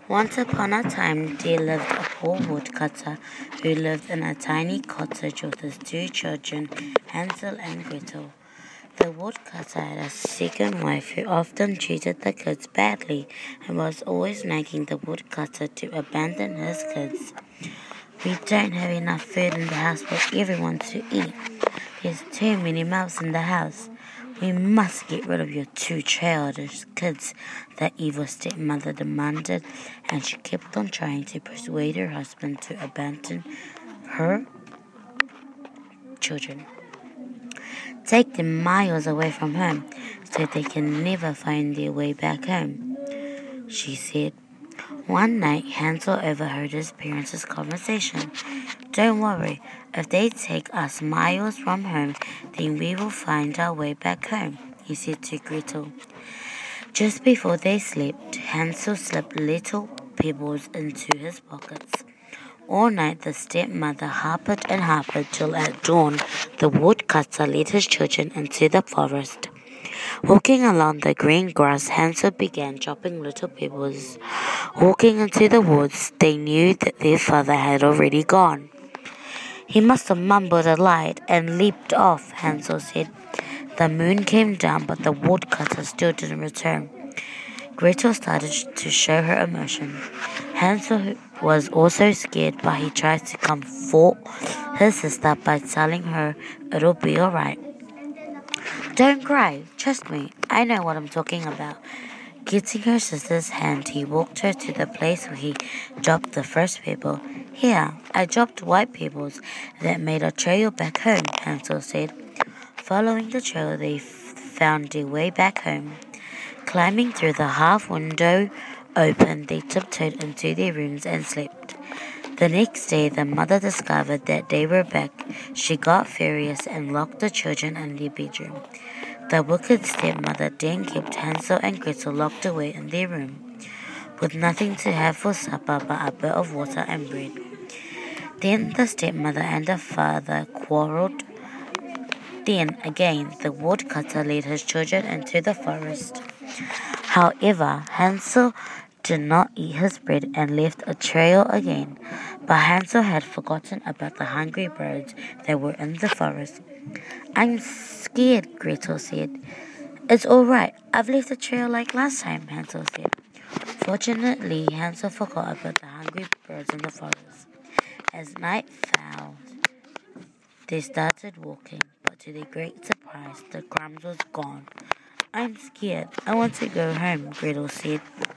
Once upon a time, there lived a poor woodcutter who lived in a tiny cottage with his two children, Hansel and Gretel. The woodcutter had a second wife who often treated the kids badly and was always nagging the woodcutter to abandon his kids. "We don't have enough food in the house for everyone to eat. There's too many mouths in the house. We must get rid of your two childish kids," the evil stepmother demanded, and she kept on trying to persuade her husband to abandon her children. "Take them miles away from home so they can never find their way back home," she said. One night, Hansel overheard his parents' conversation. "Don't worry, if they take us miles from home, then we will find our way back home," he said to Gretel. Just before they slept, Hansel slipped little pebbles into his pockets. All night the stepmother harped and harped till at dawn the woodcutter led his children into the forest. Walking along the green grass, Hansel began chopping little pebbles. Walking into the woods, they knew that their father had already gone. "He must have mumbled a lie and leaped off," Hansel said. The moon came down, but the woodcutter still didn't return. Gretel started to show her emotion. Hansel was also scared, but he tried to comfort his sister by telling her it'll be alright. "Don't cry, trust me, I know what I'm talking about." Getting her sister's hand, he walked her to the place where he dropped the first pebble. "Here, I dropped white pebbles that made a trail back home," Hansel said. Following the trail, they found their way back home. Climbing through the half window open, they tiptoed into their rooms and slept. The next day, the mother discovered that they were back. She got furious and locked the children in their bedroom. The wicked stepmother then kept Hansel and Gretel locked away in their room, with nothing to have for supper but a bit of water and bread. Then the stepmother and the father quarreled. Then again, the woodcutter led his children into the forest. However, Hansel did not eat his bread and left a trail again. But Hansel had forgotten about the hungry birds that were in the forest. "I'm scared," Gretel said. "It's all right. I've left a trail like last time," Hansel said. Fortunately, Hansel forgot about the hungry birds in the forest. As night fell, they started walking, but to their great surprise, the crumbs was gone. "I'm scared. I want to go home," Gretel said.